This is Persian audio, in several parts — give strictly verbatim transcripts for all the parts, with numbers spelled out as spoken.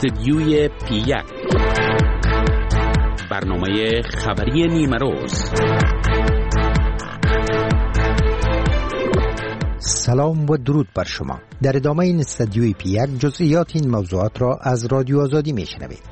استدیوی پی یک، برنامه خبری نیمه روز. سلام و درود بر شما. در ادامه این استدیوی پی یک جزئیات این موضوعات را از رادیو آزادی میشنوید.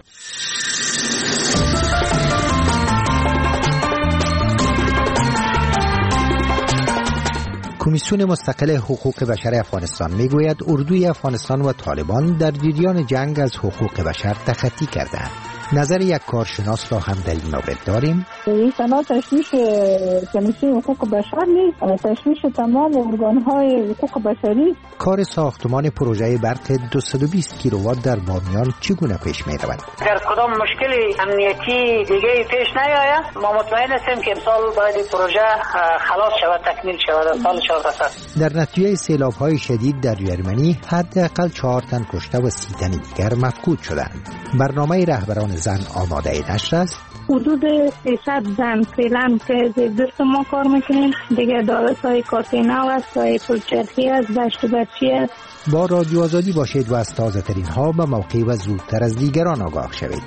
کمیسیون مستقل حقوق بشر افغانستان میگوید اردوی افغانستان و طالبان در جریان جنگ از حقوق بشر تخطی کردند. نظر یک کارشناس را هم در این مورد داریم. این تنها تشویش کمیسیون حقوق بشر نیست، تشویش تمام ارگان‌های حقوق بشری. کار ساختمان پروژه برق دویست و بیست کیلووات در بامیان چگونه پیش می‌رود؟ اگر کدام مشکلی امنیتی دیگه پیش نیاید، ما مطمئن هستیم که امسال باید این پروژه خلاص شود، تکمیل شود سال چهارده سال. در نتیجه سیلاب‌های شدید در یرمنی حداقل چهار تن کشته و سی تن دیگر مفقود شدند. برنامه رهبران زن آماده نشر است. حدود سیصد زن فعلا که زیردست ما کار میکنیم. دیگه دارسای کارتینو است، سای پلچرخی است، دشت بچی است. با رادیو آزادی باشید و از تازه ترین ها به موقع و زودتر از دیگران آگاه شوید.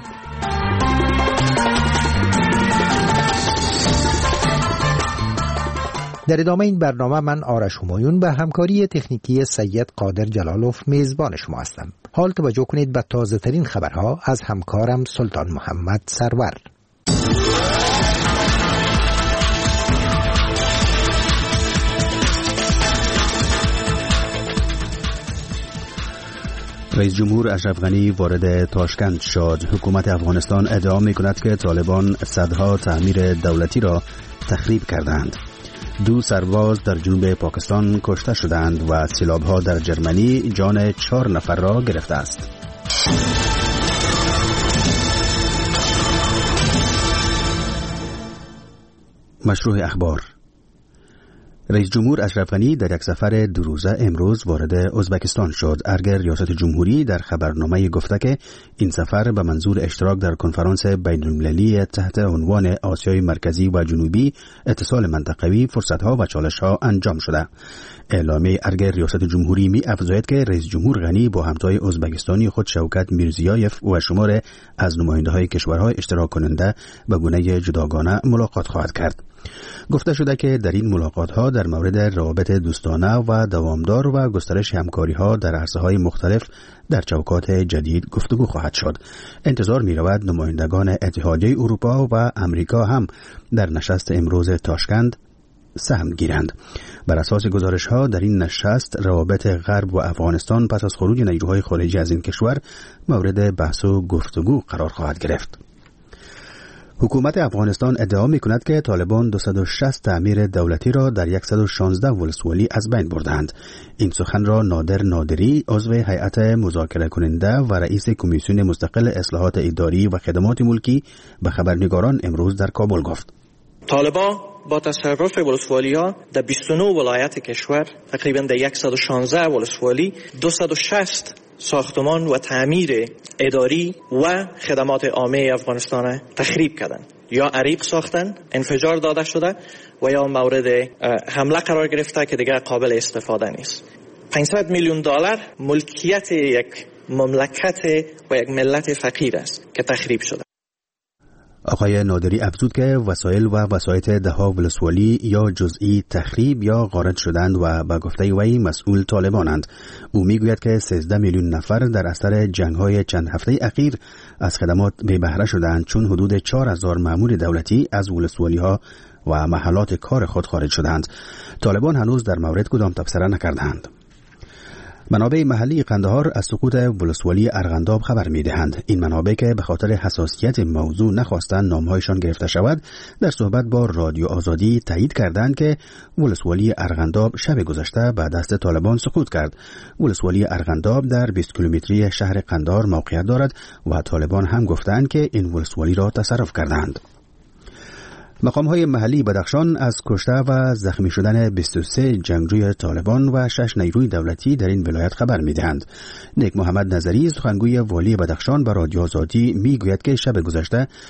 در ادامه این برنامه من آرش همایون به همکاری تکنیکی سید قادر جلالوف میزبان شما هستم. حال توجه کنید به تازه ترین خبرها از همکارم سلطان محمد سرور. رئیس جمهور اشرف غنی وارد تاشکند شد. حکومت افغانستان ادعا می‌کند که طالبان صدها تعمیر دولتی را تخریب کردند. دو سرباز در جنوب پاکستان کشته شدند و سیلاب‌ها در جرمنی جان چهار نفر را گرفته است. مشروع اخبار. رئیس جمهور اشرف غنی در یک سفر دو روزه امروز وارد ازبکستان شد. ارگه ریاست جمهوری در خبرنامه گفته که این سفر به منظور اشتراک در کنفرانس بین‌المللی تحت عنوان آسیای مرکزی و جنوبی، اتصال منطقوی، فرصت‌ها و چالش‌ها انجام شده. اعلامیه ارگه ریاست جمهوری می افزاید که رئیس جمهور غنی با همتای ازبکستانی خود شوکت میرزیایف و شمار از نماینده‌های کشورهای اشتراک کننده به گونه جداگانه ملاقات خواهد کرد. گفته شده که در این ملاقات‌ها در مورد روابط دوستانه و دوامدار و گسترش همکاری‌ها در عرصه‌های مختلف در چوکات جدید گفتگو خواهد شد. انتظار می‌رود نمایندگان اتحادیه اروپا و امریکا هم در نشست امروز تاشکند سهم گیرند. بر اساس گزارش‌ها در این نشست روابط غرب و افغانستان پس از خروج نیروهای خارجی از این کشور مورد بحث و گفتگو قرار خواهد گرفت. حکومت افغانستان ادعا می‌کند که طالبان دویست و شصت تعمیر دولتی را در صد و شانزده ولسوالی از بین بردند. این سخن را نادر نادری، عضو هیئت مذاکره کننده و رئیس کمیسیون مستقل اصلاحات اداری و خدمات ملکی به خبرنگاران امروز در کابل گفت. طالبان با تصرف ولسوالی‌ها در بیست و نه ولایت کشور، تقریباً در صد و شانزده ولسوالی، دویست و شصت ساختمان و تعمیر اداری و خدمات عامه افغانستان تخریب کردند، یا عریق ساختن، انفجار داده شده و یا مورد حمله قرار گرفته که دیگر قابل استفاده نیست. پانصد میلیون دلار ملکیت یک مملکت و یک ملت فقیر است که تخریب شده. آقای نادری افزود که وسایل و وسایط دهها ولسوالی یا جزئی تخریب یا غارت شدند و به گفته وی مسئول طالبانند. او میگوید که سیزده میلیون نفر در اثر جنگ‌های چند هفته اخیر از خدمات بی بهره شدند، چون حدود چهار هزار مأمور دولتی از ولسوالی‌ها و محلات کار خود خارج شدند. طالبان هنوز در مورد کدام تبصره نکردند. منابع محلی قندهار از سقوط ولسوالی ارغنداب خبر می‌دهند. این منابع که به خاطر حساسیت موضوع نخواستند نام‌هایشان گرفته شود، در صحبت با رادیو آزادی تایید کردند که ولسوالی ارغنداب شب گذشته به دست طالبان سقوط کرد. ولسوالی ارغنداب در بیست کیلومتری شهر قندهار موقعیت دارد و طالبان هم گفتند که این ولسوالی را تصرف کردند. مقام‌های محلی بدخشان از کشته و زخمی شدن بیست و سه جنگجوی طالبان و شش نیروی دولتی در این ولایت خبر می‌دهند. نیک محمد نظری، سخنگوی والی بدخشان، به رادیو آزادی می‌گوید که شب گذشته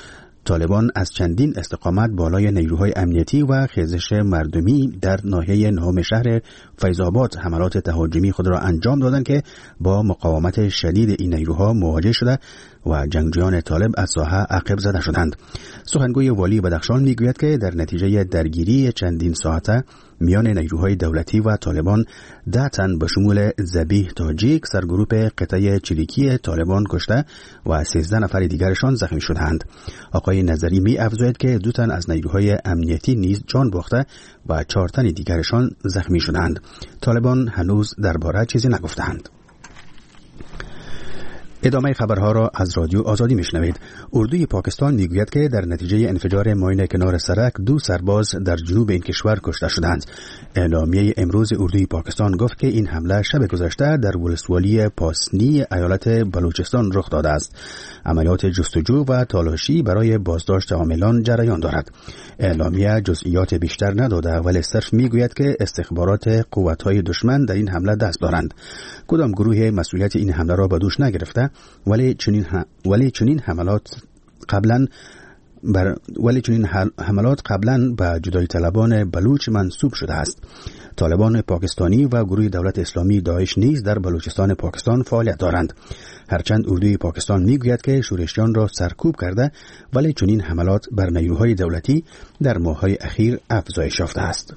طالبان از چندین استقامت بالای نیروهای امنیتی و خیزش مردمی در ناحیه نهم شهر فیض‌آباد حملات تهاجمی خود را انجام دادند که با مقاومت شدید این نیروها مواجه شده و جنگجویان طالب از ساحه عقب زده شدند. سخنگوی والی بدخشان میگوید که در نتیجه درگیری چندین ساعته میان نیروهای دولتی و طالبان ده تن به شمول ذبیح تاجیک سرگروپ قطعه چریکی طالبان کشته و سیزده نفر دیگرشان زخمی شدند. آقای نظری می افزاید که دو تن از نیروهای امنیتی نیز جان باخته و چهار تن دیگرشان زخمی شدند. طالبان هنوز درباره چیزی نگفتند. ادامه خبرها را از رادیو آزادی میشنوید. اردوی پاکستان میگوید که در نتیجه انفجار ماین کنار سرک دو سرباز در جنوب این کشور کشته شدند. اعلامیه امروز اردوی پاکستان گفت که این حمله شب گذشته در ولسوالی پاسنی ایالت بلوچستان رخ داده است. عملیات جستجو و تلاشی برای بازداشت عاملان جریان دارد. اعلامیه جزئیات بیشتر نداده ولی صرف میگوید که استخبارات قوت‌های دشمن در این حمله دست دارند. کدام گروه مسئولیت این حمله را به دوش نگرفته ولی چنین ها ولی چنین حملات قبلا بر ولی چنین حملات قبلا به جدایی طلبان بلوچ منسوب شده است. طالبان پاکستانی و گروه دولت اسلامی داعش نیز در بلوچستان پاکستان فعالیت دارند. هرچند اردوی پاکستان میگوید که شورشیان را سرکوب کرده ولی چنین حملات بر نیروهای دولتی در ماه‌های اخیر افزایش یافته است.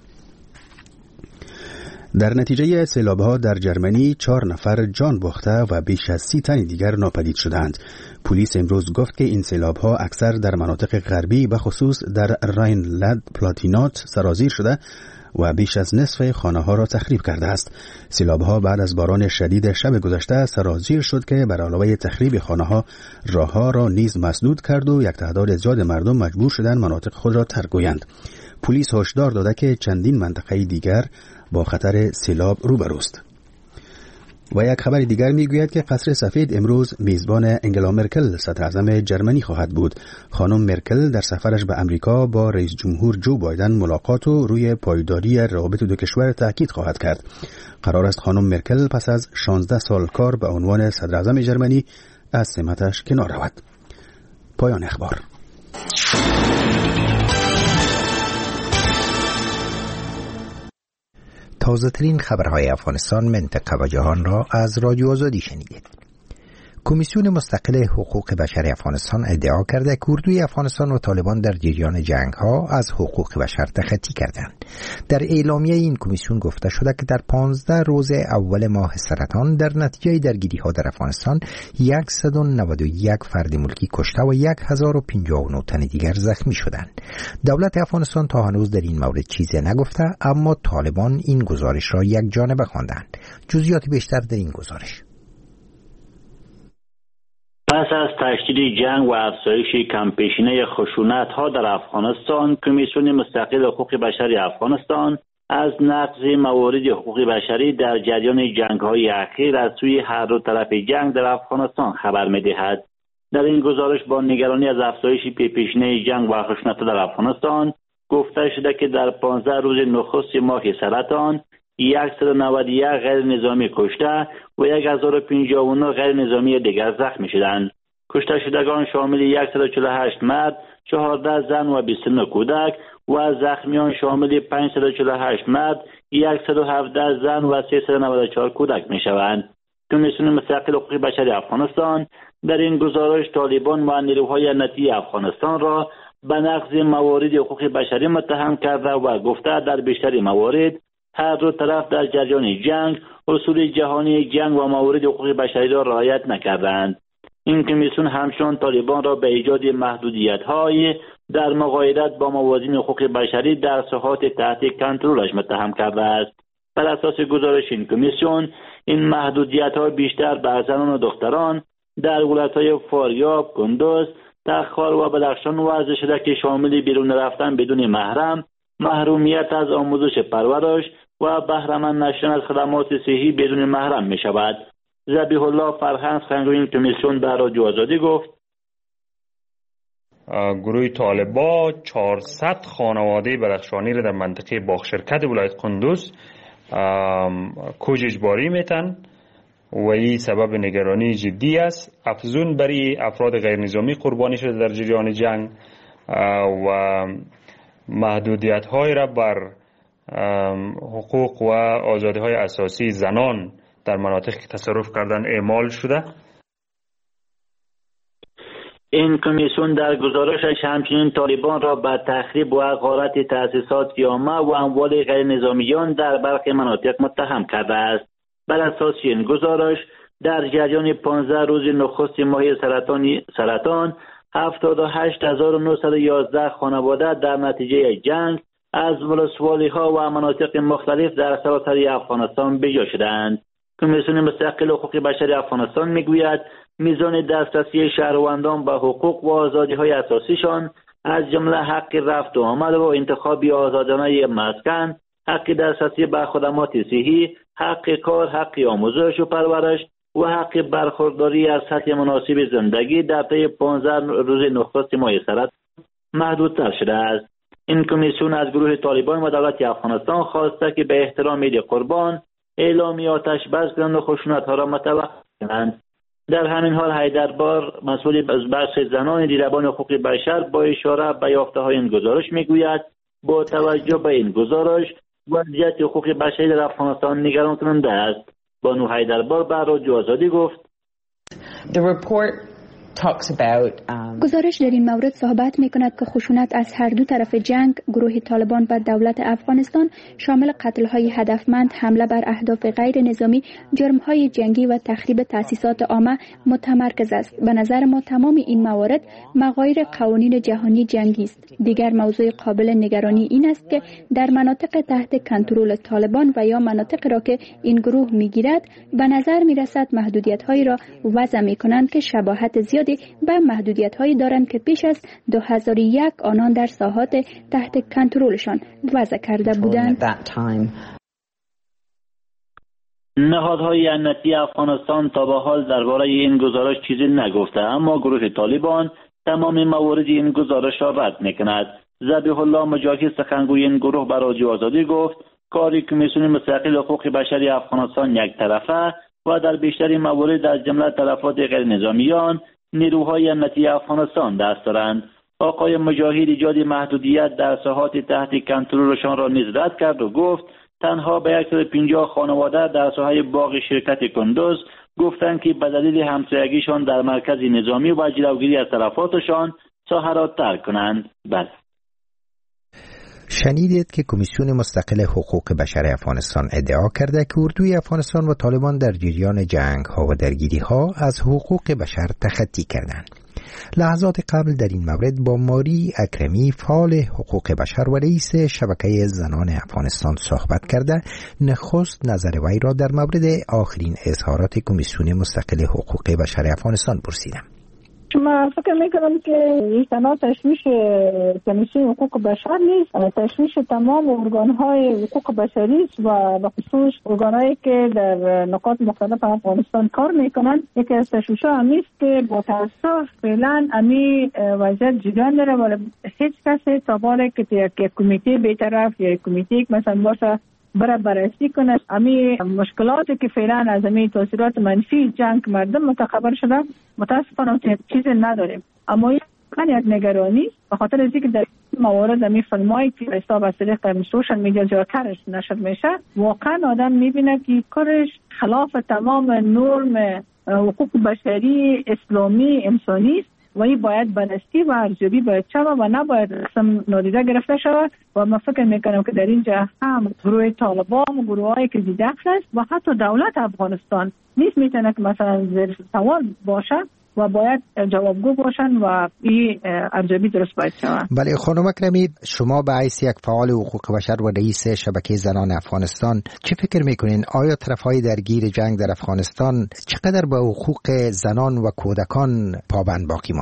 در نتیجه سیلاب‌ها در جرمنی چهار نفر جان باخته و بیش از سی تن دیگر ناپدید شدند. پلیس امروز گفت که این سیلاب‌ها اکثر در مناطق غربی و خصوص در راینلند پلاتینات سرازیر شده و بیش از نصف خانه‌ها را تخریب کرده است. سیلاب‌ها بعد از باران شدید شب گذشته سرازیر شد که بر علاوه تخریب خانه‌ها راه‌ها را نیز مسدود کرد و یک تعداد زیاد مردم مجبور شدند مناطق خود را ترک کنند. پلیس هشدار داده که چندین منطقه دیگر با خطر سیلاب روبروست. و یک خبر دیگر میگوید که قصر سفید امروز میزبان انگلا مرکل صدراعظم جرمنی خواهد بود. خانم مرکل در سفرش به امریکا با رئیس جمهور جو بایدن ملاقات و روی پایداری روابط دو کشور تاکید خواهد کرد. قرار است خانم مرکل پس از شانزده سال کار به عنوان صدراعظم جرمنی از سمتش کنار رود. پایان اخبار. تازه ترین خبرهای افغانستان، منطقه و جهان را از رادیو آزادی شنیدید. کمیسیون مستقل حقوق بشر افغانستان ادعا کرده که اردوی افغانستان و طالبان در جریان جنگ‌ها از حقوق بشر تخطی کردند. در اعلامیه این کمیسیون گفته شده که در پانزده روز اول ماه سرطان در نتیجه درگیری‌ها در افغانستان صد و نود و یک فرد ملکی کشته و هزار و پنجاه و نه تن دیگر زخمی شدند. دولت افغانستان تا هنوز در این مورد چیزی نگفته، اما طالبان این گزارش را یک جانبه خواندند. جزئیات بیشتر در این گزارش. پس از تشدید جنگ و افزایش کمپیشینه خشونت‌ها در افغانستان، کمیسیون مستقل حقوق بشری افغانستان از نقض موارد حقوق بشری در جریان جنگ‌های اخیر از سوی هر دو طرف جنگ در افغانستان خبر می‌دهد. در این گزارش با نگرانی از افزایش پیشینه جنگ و خشونت‌ها در افغانستان گفته شده که در پانزده روز نخست ماه سرطان صد و نود و یک غیر نظامی کشته و هزار و پنجاه و نه غیر نظامی دیگر زخمی شدند. کشته شدگان شامل صد و چهل و هشت مرد، چهارده زن و بیست و نه کودک و زخمیان شامل پانصد و چهل و هشت مرد، صد و هفده زن و سیصد و نود و چهار کودک می شوند. کمیسیون مستقل حقوق بشری افغانستان در این گزارش طالبان و نیروهای امنیتی افغانستان را به نقض موارد حقوق بشری متهم کرده و گفته در بیشتر موارد هر دو طرف در جریان جنگ اصول جهانی جنگ و موارد حقوق بشری را رعایت نکردند. این کمیسیون همچنین طالبان را به ایجاد محدودیت‌های در مقایسه با موازین حقوق بشری در ساحات تحت کنترلش متهم کرده است. بر اساس گزارش این کمیسیون، این محدودیت‌ها بیشتر بر زنان و دختران در ولایت‌های فاریاب، کندوز، تخار و بدخشان وضع شده که شامل بیرون رفتن بدون محرم، محرومیت از آموزش پرورش و بهره‌مند نشدن از خدمات صحی بدون محرم می شود. ذبیح الله فرهنگ سخنگوی این کمیسیون در رادیو آزادی گفت گروه طالبا چهارصد خانواده بدخشانی را در منطقه باغ شرکت ولایت کندوز کوچ اجباری میتن و این سبب نگرانی جدی است. افزون برای افراد غیر نظامی قربانی شده در جریان جنگ و محدودیت های را بر حقوق و آزادی های اساسی زنان در مناطق که تصرف کردن اعمال شده. این کمیسیون در گزارشش همچنین طالبان را به تخریب و غارت تأسیسات جامعه و اموال غیر نظامیان در برخی مناطق متهم کرده است. بر اساس این گزارش در جریان پانزده روز نخست ماه سرطان سرطان هفتاد و هشت هزار و نهصد و یازده خانواده در نتیجه جنگ از ولسوالی ها و مناطق مختلف در سراسر افغانستان بجا شدند. کمیسیون مستقل حقوق بشری افغانستان میگوید میزان دسترسی شهروندان به حقوق و آزادی های اساسیشان از جمله حق رفت و آمد و انتخاب آزادانه مسکن، حق دسترسی به خدمات صحی، حق کار، حق آموزش و پرورش و حق برخورداری از سطح مناسب زندگی در طی پانزده روز نخست ماه سرطان محدودتر شده است. این کمیسیون از گروه طالبان و دولت افغانستان خواسته که به احترام عید قربان اعلامی آتش بس کنند و خشونت‌ها را متوقف کنند. در همین حال حیدربار مسئول از بخش زنان دیدبان حقوق بشر با اشاره به یافته‌های این گزارش میگوید با توجه به این گزارش وضعیت حقوق بشری در افغانستان نگران کننده است. بانو حیدربار به رادیو آزادی گفت The report talks about um... گزارش در این مورد صحبت می کند که خشونت از هر دو طرف جنگ گروه طالبان و دولت افغانستان شامل قتل های هدفمند، حمله بر اهداف غیر نظامی، جرم های جنگی و تخریب تأسیسات عامه متمرکز است. به نظر ما تمام این موارد مغایر قوانین جهانی جنگی است. دیگر موضوع قابل نگرانی این است که در مناطق تحت کنترل طالبان و یا مناطق را که این گروه می گیرد به نظر می رسد محدودیت هایی را وضع می کنند که شباهت زیاد به محدودیت هایی دارند که پیش از دو هزار و یک آنان در ساحات تحت کنترلشان وضع کرده بودند. نهادهای امنیتی افغانستان تا به حال درباره این گزارش چیزی نگفته، اما گروه طالبان تمام موارد این گزارش را رد میکند. ذبیح الله مجاهد سخنگوی این گروه به رادیو آزادی گفت کار کمیسیون مستقل حقوق بشری افغانستان یک طرفه و در بیشتر موارد از جمله تلفات غیر نظامیان نیروهای امنیتی افغانستان دست دارند. آقای مجاهد ایجاد محدودیت در ساحات تحت کنترلشان را نیز رد کرد و گفت تنها به صد و پنجاه خانواده در ساحه باغ شرکت کندوز گفتند که به دلیل همسایگیشان در مرکز نظامی و جلوگیری از تلفاتشان ساحه را ترک کنند. بله. شنیدید که کمیسیون مستقل حقوق بشر افغانستان ادعا کرده که اردوی افغانستان و طالبان در جریان جنگ ها و درگیری ها از حقوق بشر تخطی کردند. لحظات قبل در این مورد با ماری اکرمی فعال حقوق بشر و رئیس شبکه زنان افغانستان صحبت کرده نخست نظر وی را در مورد آخرین اظهارات کمیسیون مستقل حقوق بشر افغانستان پرسیدم. من فکر میکنم که این تنها تشویش کمیسیون حقوق بشر نیست، تشویش تمام ارگانهای حقوق بشری است و به خصوص ارگانهایی که در نقاط مختلف افغانستان کار میکنند. یکی از تشویش‌ها هم است که با تاسف فعلا امی وضعیت جریان داره ولی هیچ کسی تا بالا که یک کمیته بی‌طرف یا کمیته مثلا باشه برای بررسی کنه امی مشکلاتی که فعلا از امی تاثیرات منفی جنگ مردم متخبر شده متاسفانه چیزی نداریم. اما این یک نگرانی به خاطر از اینکه در موارد امی فیلمایی که حساب از طریق سوشال میدیا زیادترش نشر میشه واقعا آدم میبینه که کارش خلاف تمام نرم حقوق بشری اسلامی انسانی است و این باید بررسی و ارزیابی باید شود و نباید رسم نادیده گرفته شود و من فکر میکنم که در اینجا هم گروه طالبان و گروه هایی که دخل است و حتی دولت افغانستان نیست میتونه که مثلا زیر سوال باشه و باید جوابگو باشن و این ارزیابی درست باید شود. بله خانم اکرمی، شما به حیث یک فعال حقوق بشر و رئیس شبکه زنان افغانستان چه فکر میکنین؟ آیا طرفهای درگیر جنگ در افغانستان چقدر به حقوق زنان و کودکان پابند باقی ماندن؟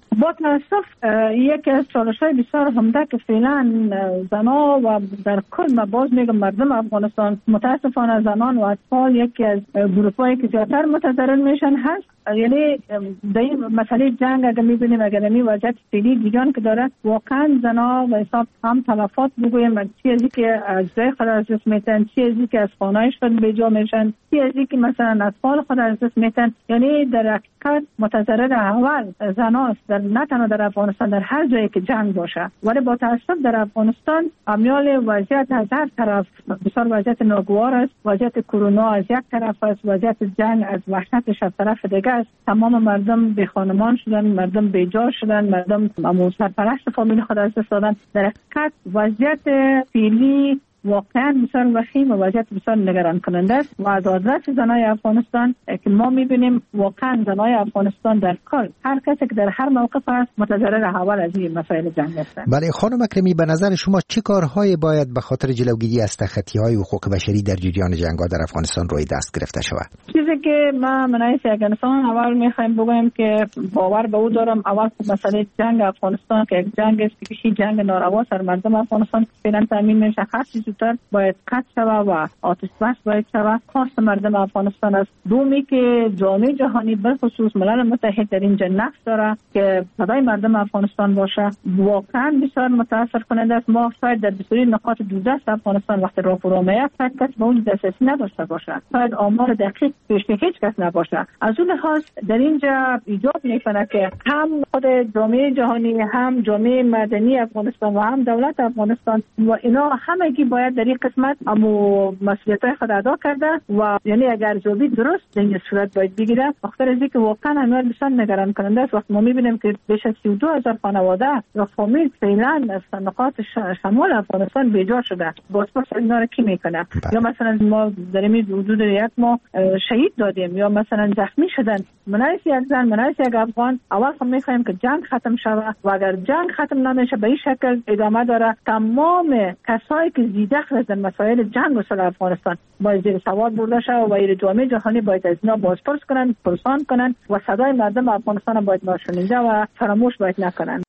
با تاسف یکی از چالش‌های بسیار عمده که فعلا زنان و در کل ما باز میگم مردم افغانستان متاسفانه زنان و اطفال یکی از گروه‌هایی که زیادتر متضرر میشن هست. یعنی در این مسئله جنگ اگر میبینیم اگر این وضعیت فعلی دیگان که داره واقعا زنا و حساب هم تلفات بگویم چیزی که اجزای خود از دست میتن، چیزی که از خانه‌اش خود بیجا میشن، چیزی که مثلا اطفال خود از دست میتن. یعنی در حقیقت متضرر اول زناست، در نه تنها در افغانستان در هر جایی که جنگ باشه. ولی با تاسف در افغانستان امیال وضعیت از هر طرف بسیار وضعیت ناگوار است. وضعیت کرونا از یک طرف است، وضعیت جنگ از وحشتش از طرف دیگه است. تمام مردم بی خانمان شدن، مردم بی جا شدن، مردم سرپرست فامیل خود از دست دادن. در حقیقت وضعیت فعلی واقعا بسیار وخیم و وضعیت بسیار نگران کننده است و از آدرس زنای افغانستان که ما میبینیم واقعا زنای افغانستان در کل هر کسی که در هر موقف است متضرر اول از این مسائل جنگ هستند. بله خانم اکرمی، به نظر شما چه کارهایی باید به خاطر جلوگیری از تخطی‌های حقوق بشری در جریان جنگ‌ها در افغانستان روی دست گرفته شود؟ چیزی که ما منایس افغانستان اول میخوایم بگویم که باور به او دارم اول مسئله جنگ افغانستان که یک جنگ است که کشی جنگ ناروا سر مردم افغانستان فعلا تامین میشه، خاصی زودتر باید قطع شود و آتش بس باید شود. خواست مردم افغانستان است. دومی که جامعه جهانی به خصوص ملل متحد در اینجا نقش داره که صدای مردم افغانستان باشه. واقعا بسیار متاسف کننده است. ما شاید در بسیاری نقاط دوردست افغانستان وقتی راهپو میاد شاید کس به اون دسترسی نداشته باشه، شاید آمار دقیق پیش هیچ کس نباشه. از اون لحاظ در اینجا ایجاب میکنه که هم خود جامعه جهانی، هم جامعه مدنی افغانستان و هم دولت افغانستان و اینا همگی باید در این قسمت امو مسئولیت‌های خود ادا کرده و یعنی اگر جوابی درست در این صورت باید بگیره. بخاطر از اینکه واقعا امر بسیار نگران کننده است. وقتی ما می‌بینیم که بیش از سی و دو هزار خانواده یا فامیل فعلا از نقاط شمال افغانستان بیجا شده، بازپرس اینا رو کی میکنه؟ یا مثلا ما در این حدود یک ماه شهید دادیم یا مثلا زخمی شدن منایس یک زن، منایس یک افغان. اول خب می‌خوایم که جنگ ختم شود و اگر جنگ ختم نمیشه به این شکل ادامه داره تمام کسایی که زیده در مسائل جنگ و صلح افغانستان باید زیر سوال برده شود و این جامعه جهانی باید از اینا بازپرس کنن، پرسان کنن و صدای مردم افغانستان باید ناشنیده و فراموش باید نکنن.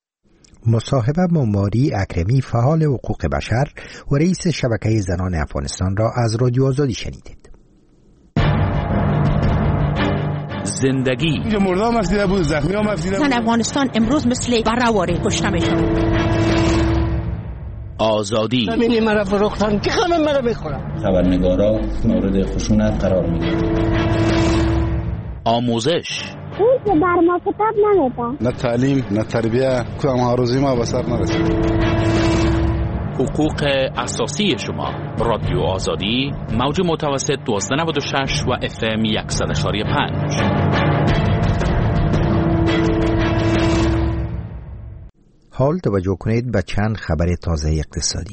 مصاحبه با ماری اکرمی، فعال حقوق بشر و رئیس شبکه زنان افغانستان را از رادیو آزادی شنیدید. زندگی اینجا مردم افزیده بود، زخمی هم افزیده بود. افغانستان امروز مثل برهواره کشته میشد. آزادی همینی مرا فروختن که همه مرا میخورن. خبرنگارا مورد خشونت قرار میگیرن. آموزش اون که بر ما کتاب نمیدن. نه تعلیم نه تربیه که ما روزی ما به سر نرسید. حقوق اساسی شما. رادیو آزادی موج متوسط دویست و نود و شش و اف ام صد و پنج. حال توجه کنید به چند خبر تازه اقتصادی.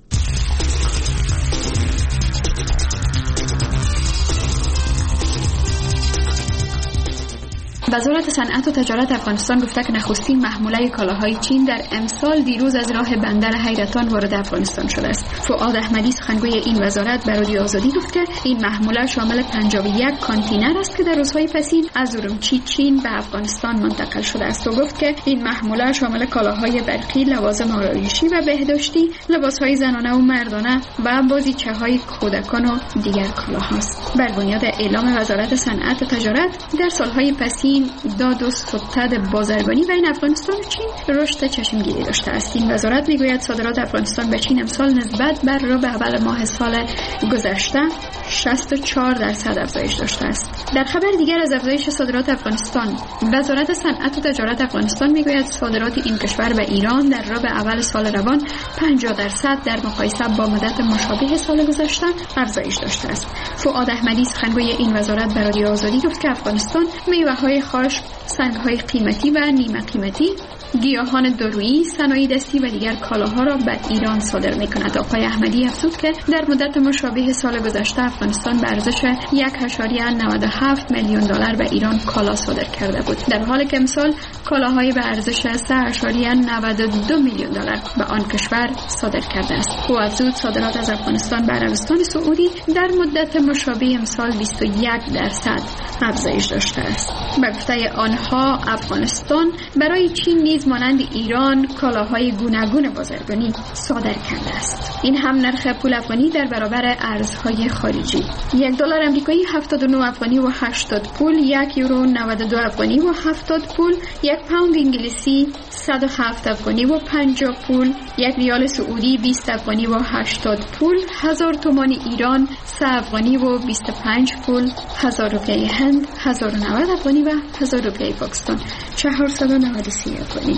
وزارت صنعت و تجارت افغانستان گفته که نخستین محموله کالاهای چین در امسال دیروز از راه بندر حیرتان وارد افغانستان شده است. فؤاد احمدی سخنگوی این وزارت به رادیو آزادی گفت که این محموله شامل پنجاه و یک کانتینر است که در روزهای پسین از ارومچی چین به افغانستان منتقل شده است و گفت که این محموله شامل کالاهای برقی، لوازم آرایشی و بهداشتی، لباسهای زنانه و مردانه و بازیچه‌های کودکان و دیگر کالاهاست. بر بنیاد اعلام وزارت صنعت و تجارت در سالهای پسین داد و ستد بازرگانی بین افغانستان و چین رشد چشمگیری داشته است. این وزارت میگوید صادرات افغانستان به چین امسال نسبت بر ربع اول ماه سال گذشته شصت و چهار درصد افزایش داشته است. در خبر دیگر از افزایش صادرات افغانستان، وزارت صنعت و تجارت افغانستان میگوید صادرات این کشور به ایران در ربع اول سال روان پنجاه درصد در مقایسه با مدت مشابه سال گذشته افزایش داشته است. فؤاد احمدی سخنگوی این وزارت به رادیو آزادی گفت که افغانستان میوه‌های خشک، سنگ‌های قیمتی و نیمه قیمتی، گیاهان دارویی، صنایع دستی و دیگر کالاها را به ایران صادر می‌کند. آقای احمدی افزود که در مدت مشابه سال گذشته افغانستان به ارزش یک ممیز نود و هفت میلیون دلار به ایران کالا صادر کرده بود، در حالی که امسال کالاهای به ارزش سه اشاریه نود و دو میلیون دلار به آن کشور صادر کرده است. او افزود صادرات از افغانستان به عربستان سعودی در مدت مشابه امسال بیست و یک درصد افزایش داشته است. به گفته آنها افغانستان برای چین نیز مانند ایران کالاهای گوناگون بازرگانی صادر کرده است. این هم نرخ پول افغانی در برابر ارزهای خارجی. یک دلار آمریکایی هفتاد و نه افغانی و هشتاد پول، یک یورو نود و دو افغانی و هفتاد پول، یک پوند انگلیسی صد و هفت افغانی و پنجاه پول، یک ریال سعودی بیست افغانی و هشتاد پول، هزار تومان ایران سه افغانی و بیست و پنج پول، هزار روپیه هند هزار و نود افغانی و هزار روپیه پاکستان چهارصد و نود و سه افغانی.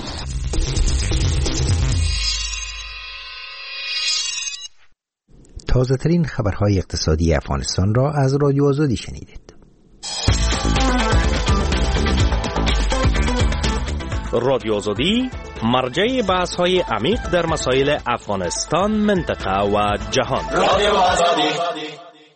تازه ترین خبرهای اقتصادی افغانستان را از رادیو آزادی شنیدید. رادیو آزادی مرجع بحث های عمیق در مسائل افغانستان، منطقه و جهان. رادیو آزادی.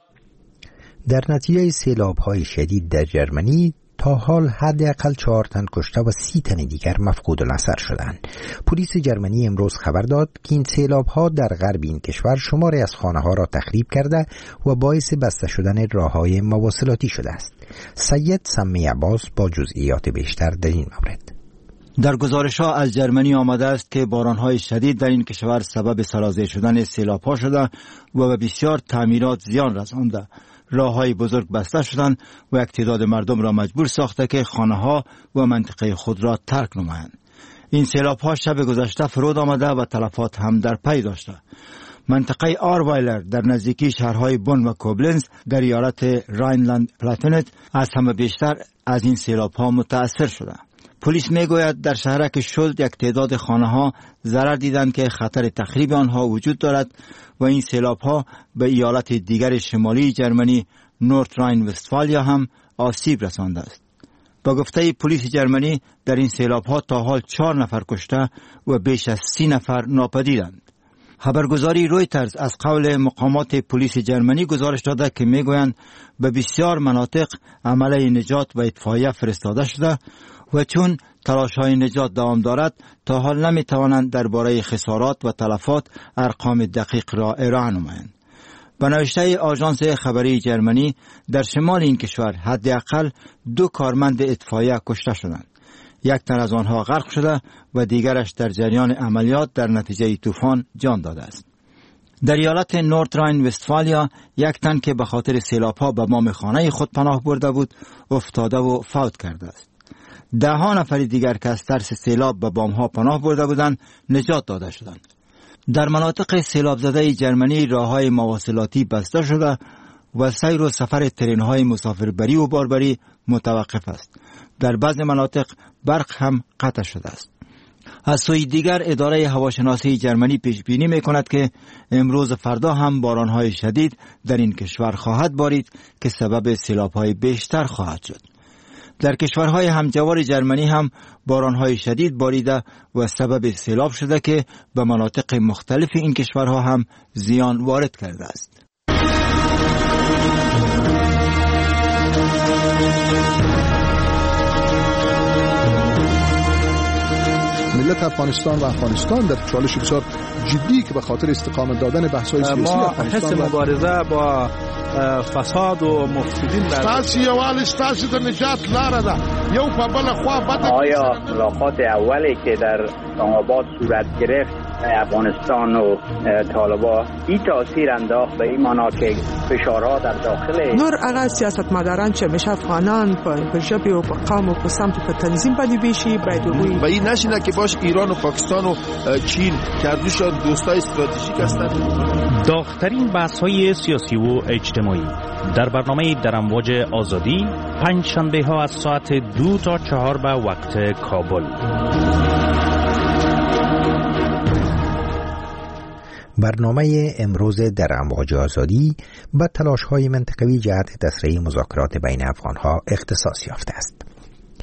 در نتیجه سیلاب‌های شدید در جرمنی تا حال حداقل چهار تن کشته و سی تن دیگر مفقود النظر شدند. پلیس جرمنی امروز خبر داد که این سیلاب‌ها در غرب این کشور شماری از خانه‌ها را تخریب کرده و باعث بسته شدن راه‌های مواصلاتی شده است. سید سمی عباس با جزئیات بیشتر در این مورد. در گزارش‌ها از جرمنی آمده است که باران‌های شدید در این کشور سبب سرازیر شدن سیلاب‌ها شده و به بسیار تعمیرات زیان رسانده. راه‌های بزرگ بسته شدند و یک تعداد مردم را مجبور ساخته که خانه‌ها و منطقه خود را ترک نمایند. این سیلاب‌ها شب گذشته فرود آمده و تلفات هم در پی داشته. منطقه آروایلر در نزدیکی شهرهای بون و کوبلنز در ایالت راینلند پلاتینت از همه بیشتر از این سیلاب‌ها متأثر شده. پلیس میگوید در شهرک شولد یک تعداد خانه‌ها ضرر دیدند که خطر تخریب آنها وجود دارد و این سیلاب‌ها به ایالت دیگر شمالی جرمنی نورت راین وستفالیا هم آسیب رسانده است. با گفته پلیس جرمنی در این سیلاب‌ها تا حال چهار نفر کشته و بیش از سی نفر ناپدیدند. خبرگزاری رویترز از قول مقامات پلیس جرمنی گزارش داده که میگویند به بسیار مناطق عمله نجات و اطفائیه فرستاده شده و چون تلاش‌های نجات دوام دارد تا حال نمی‌توانند درباره خسارات و تلفات ارقام دقیق را ارائه نمایند. به نوشته آژانس خبری جرمنی در شمال این کشور حداقل دو کارمند اطفائیه کشته شدند. یک تن از آنها غرق شده و دیگرش در جریان عملیات در نتیجه طوفان جان داده است. در ایالت نورت راین وستفالیا یک تن که به خاطر سیلاب‌ها به بام خانه خود پناه برده بود افتاده و فوت کرده است. ده ها نفر دیگر که از ترس سیلاب به بام‌ها پناه برده بودند نجات داده شدند. در مناطق سیلاب زده جرمنی راه‌های مواصلاتی بسته شده و سیر و سفر ترن‌های مسافربری و باربری متوقف است. در بعضی مناطق برق هم قطع شده است. از سوی دیگر اداره هواشناسی جرمنی پیش بینی می‌کند که امروز فردا هم باران‌های شدید در این کشور خواهد بارید که سبب سیلاب‌های بیشتر خواهد شد. در کشورهای همجوار جرمنی هم باران‌های شدید باریده و سبب سیلاب شده که به مناطق مختلف این کشورها هم زیان وارد کرده است. ملت افغانستان و افغانستان در چالش بسیار جدی که به خاطر استقامت دادن بحث‌های سیاسی ما حس مبارزه با فساد و مفسدین ستاسو یووالی ستاسو د نجات لاره ده. یو په بله خوا بده. آیا ملاقات اولی که در اسلام‌آباد صورت گرفت افغانستان و طالبان این تاثیر انداخت به این معنا که فشارها در داخل نور هغه سیاستمداران چې همیشه افغانان په ژبې او په قوم او په سمت په تنظیم باندې ویشي باید وي و این نشینه که باش ایران و پاکستان و چین که دوشان دوستای استراتژیک هستند. داغ‌ترین بحث‌های سیاسی و اجتماعی در برنامه در امواج آزادی پنج شنبه ها از ساعت دو تا چهار به وقت کابل. برنامه امروز در امواج آزادی به تلاش‌های منطقوی جهت تسریع مذاکرات بین افغان‌ها اختصاص یافته است.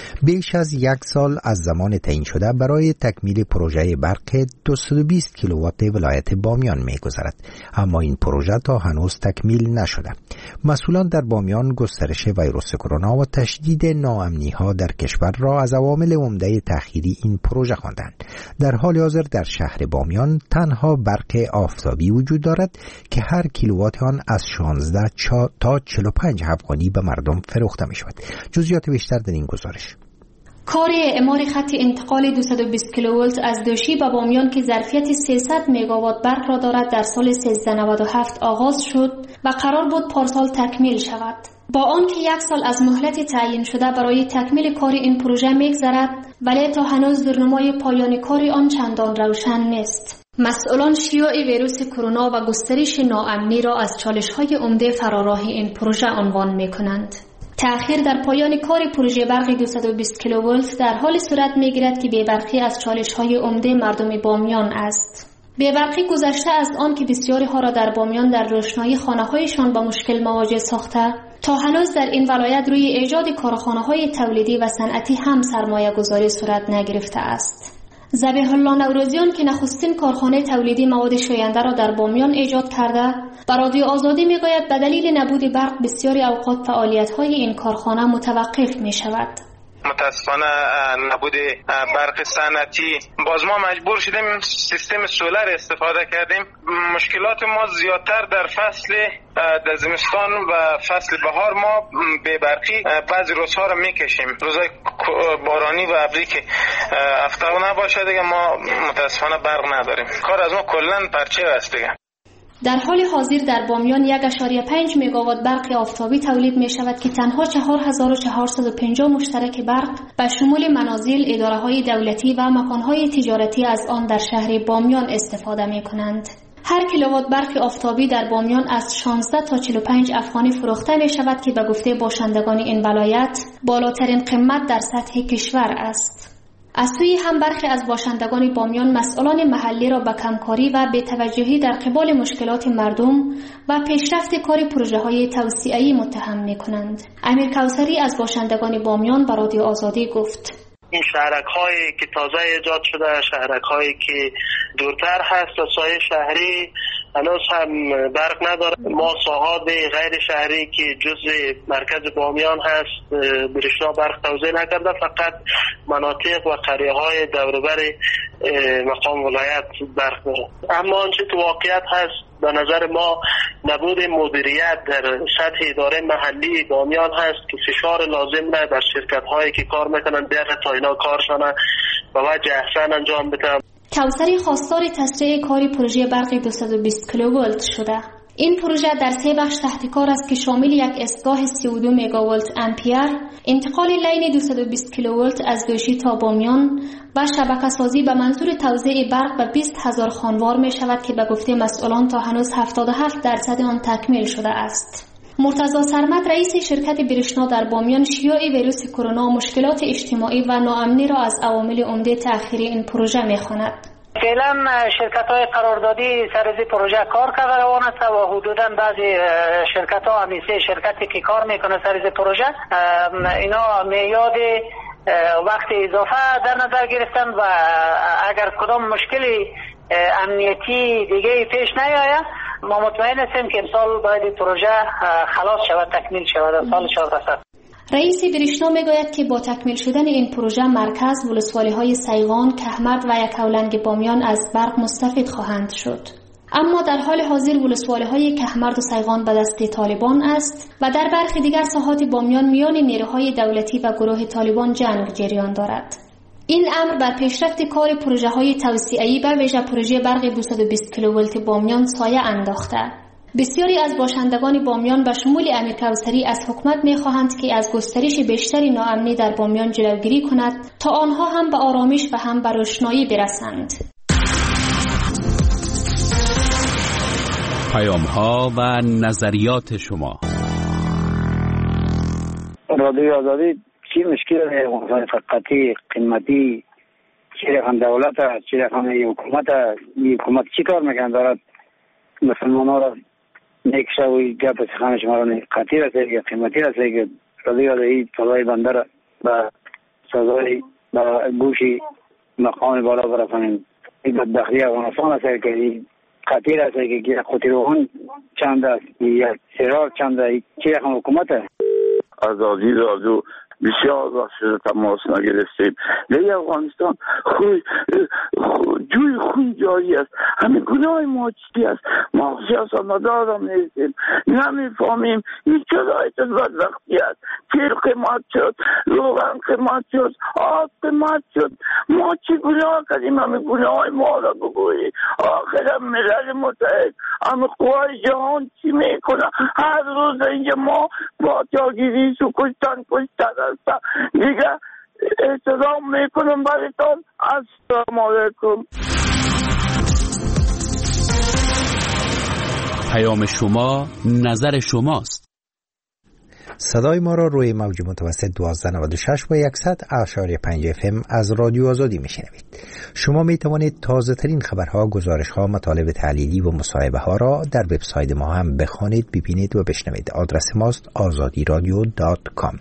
بیش از یک سال از زمان تعیین شده برای تکمیل پروژه برق دویست و بیست کیلووات ولایت بامیان می‌گذرد، اما این پروژه تا هنوز تکمیل نشده. مسئولان در بامیان گسترش ویروس کرونا و تشدید ناامنی‌ها در کشور را از عوامل عمده تأخیری این پروژه خواندند. در حال حاضر در شهر بامیان تنها برق آفتابی وجود دارد که هر کیلووات آن از شانزده تا چهل و پنج افغانی به مردم فروخته می شود. جزئیات بیشتر در این گزارش. کار اعمار خط انتقال دویست و بیست کیلوولت از دوشی به بامیان که ظرفیت سیصد مگاوات برق را دارد در سال سیزده نود و هفت آغاز شد و قرار بود پارسال تکمیل شود. با آنکه یک سال از مهلت تعیین شده برای تکمیل کار این پروژه می‌گذرد، ولی تا هنوز برنامه پایان کار آن چندان روشن نیست. مسئولان شیوع ویروس کرونا و گسترش ناامنی را از چالش‌های عمده فراراه این پروژه عنوان می‌کنند. تأخیر در پایان کار پروژه برق دویست و بیست کیلوولت در حال صورت می‌گیرد که بی‌برقی از چالش‌های عمده مردم بامیان است. بی‌برقی گذشته از آن که بسیاری ها را در بامیان در روشنایی خانه‌هایشان با مشکل مواجه ساخته، تا هنوز در این ولایت روی ایجاد کارخانه‌های تولیدی و صنعتی هم سرمایه گذاری صورت نگرفته است. ذبیح الله نوروزیان که نخستین کارخانه تولیدی مواد شوینده را در بامیان ایجاد کرده، بر رادیو آزادی میگوید به دلیل نبود برق بسیاری اوقات فعالیت‌های این کارخانه متوقف می‌شود. متاسفانه نبود برق صنعتی باز ما مجبور شدیم سیستم سولر استفاده کردیم. مشکلات ما زیادتر در فصل در زمستان و فصل بهار ما به برقی بعضی روزها رو میکشیم. روزای بارانی و ابری که هفته نباشه دیگه ما متاسفانه برق نداریم. کار از ما کلا پرچه است دیگه. در حال حاضر در بامیان یک ممیز پنج مگاوات برق آفتابی تولید می شود که تنها چهار هزار و چهارصد و پنجاه مشترک برق به شمول منازل، اداره‌های دولتی و مکان‌های تجارتی از آن در شهر بامیان استفاده می کنند. هر کیلووات برق آفتابی در بامیان از شانزده تا چهل و پنج افغانی فروخته می شود که به گفته باشندگان این ولایت بالاترین قیمت در سطح کشور است. از سوی هم برخی از باشندگان بامیان مسئولان محلی را به کمکاری و بی‌توجهی در قبال مشکلات مردم و پیشرفت کار پروژه‌های توسعه‌ای متهم می‌کنند. امیر کوثری از باشندگان بامیان به رادیو آزادی گفت: این شهرک‌هایی که تازه ایجاد شده، شهرک‌هایی که دورتر هست از سایه شهری، هنوز هم برق نداره. ما ساحات غیر شهری که جزء مرکز بامیان هست برشنا برق توزیع نکرده، فقط مناطق و قریه‌های دوربر مقام ولایت برق داره. اما آنچه تو واقعیت هست به نظر ما نبود مدیریت در سطح اداره محلی بامیان هست که فشار لازم نه بر شرکت‌هایی که کار میکنن بیاره تا اینا کارشان به وجه احسن انجام بدن. کوثری خواستار تسریع کاری پروژه برق دویست و بیست کیلوولت شده. این پروژه در سه بخش تحت کار است که شامل یک ایستگاه سی و دو مگاولت امپیر، انتقال لین دویست و بیست کیلوولت از دوشی تا بامیان و شبکه سازی به منظور توزیع برق به بیست هزار خانوار می شود که به گفته مسئولان تا هنوز هفتاد و هفت درصد آن تکمیل شده است. مرتضی سرمد رئیس شرکت برشنا در بامیان شیوع ویروس کرونا و مشکلات اجتماعی و ناامنی را از عوامل عمده تأخیر این پروژه می‌خواند. فعلا شرکت‌های قراردادی سر از پروژه کار کرده روان است و حدوداً بعضی شرکت‌ها همیشه شرکتی که کار میکنه سر از پروژه اینا میاد وقت اضافه در نظر گرفتن و اگر کدام مشکلی امنیتی دیگه پیش نیاید ما مطمئن هستیم که امسال باید پروژه خلاص شود، تکمیل شود سال چهارده. رئیس برشنا میگوید که با تکمیل شدن این پروژه مرکز ولسوالی‌های سیغان، کهمرد و یکاولنگ بامیان از برق مستفید خواهند شد. اما در حال حاضر ولسوالی‌های کهمرد و سیغان به دست طالبان است و در برخی دیگر ساحات بامیان میان نیروهای دولتی و گروه طالبان جنگ جریان دارد. این امر بر پیشرفت کار پروژه‌های توسعه‌ای به ویژه پروژه برق دویست و بیست کیلوولت بامیان سایه انداخته. بسیاری از باشندگان بامیان به شمول امیر کوثری از حکومت می‌خواهند که از گسترش بیشتری ناامنی در بامیان جلوگیری کند تا آنها هم به آرامش و هم به روشنایی برسند. پیام‌ها و نظریات شما. رادیو آزادی چی مشکل ہے فقطی قیمتی چی رقم دولت است، چی رقم حکومت است. حکومت چی کار میکنه دارد مسلمان ها را نیکشه و گپ سخن شما را قطعی رسه یا قیمتی رسه که رادیو آزادی طلای بنده را به صدای با گوشی مقام بالا برسانیم. این بدبختی افغانستان است که این خطیر است که خطیر روحان چند است یا سرار چند است چه رقم حکومت است. آزادی رادیو بسیار وقت شده تماس نگرفتیم. در افغانستان خوی جوی خون جاری است. همین گناه ما چی است؟ ما سیاست مدار هم نیستیم، نمیفهمیم این چرا ایتز بدبختی است. تیر قیمت شد، روغن قیمت شد، آب قیمت شد. ما چی گناه کردیم؟ همین گناه ما را بگویی. آخر ملل متحد همین قوای جهان چی میکنه؟ هر روز اینجا ما با جاگیری سو کشتن کشتن است. دیگه احترام میکنم برایتان. السلام علیکم. پیام شما نظر شماست. صدای ما را روی موج متوسط دوازده نود و شش و صد اعشاری پنج اف ام از رادیو آزادی میشنوید. شما می توانید تازه ترین خبرها، گزارش ها، مطالب تحلیلی و مصاحبه ها را در وبسایت ما هم بخوانید، ببینید و بشنوید. آدرس ماست آزادی رادیو دات کام.